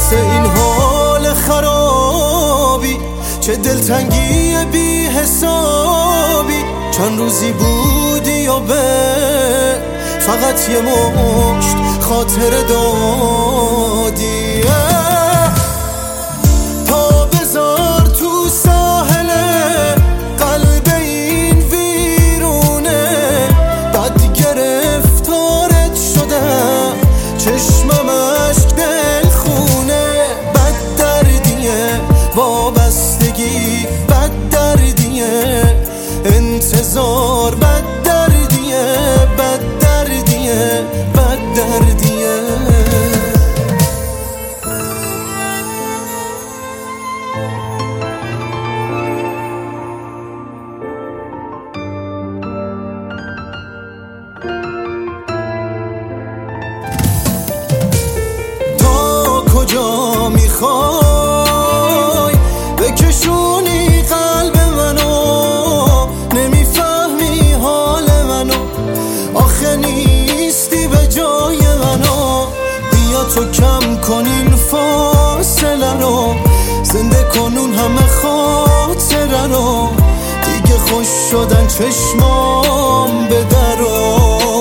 واسه این حال خرابی، چه دلتنگی بی حسابی. چند روزی بودی و به فقط یه مشت خاطره دادی. پا بذار تو ساحل قلب این ویرونه، بد گرفتارت شدم چشمم اشک دل خونه. بد دردیه وابستگی، بد دردیه انتظار، بد دردیه، بد دردیه، بد دردیه. تا کجا میخوای بکشونی قلب منو، نمیفهمی حال منو، آخه نیستی به جای منو. بیا تو کم کن این فاصله رو، زنده کنون همه خاطره رو. دیگه خوش شدن چشمام به درو.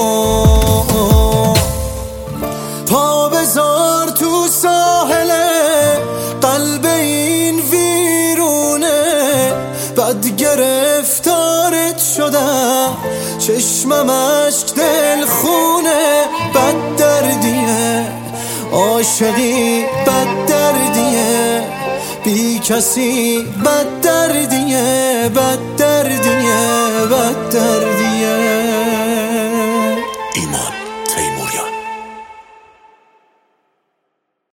پا بذار تو ساحل قلب این ویرونه، بد گرفتارت شدم چشمم اشک دل خونه. بد دردیه عاشقی، بد دردیه بی کسی، بد دردیه، بد دردیه، بد دردیه.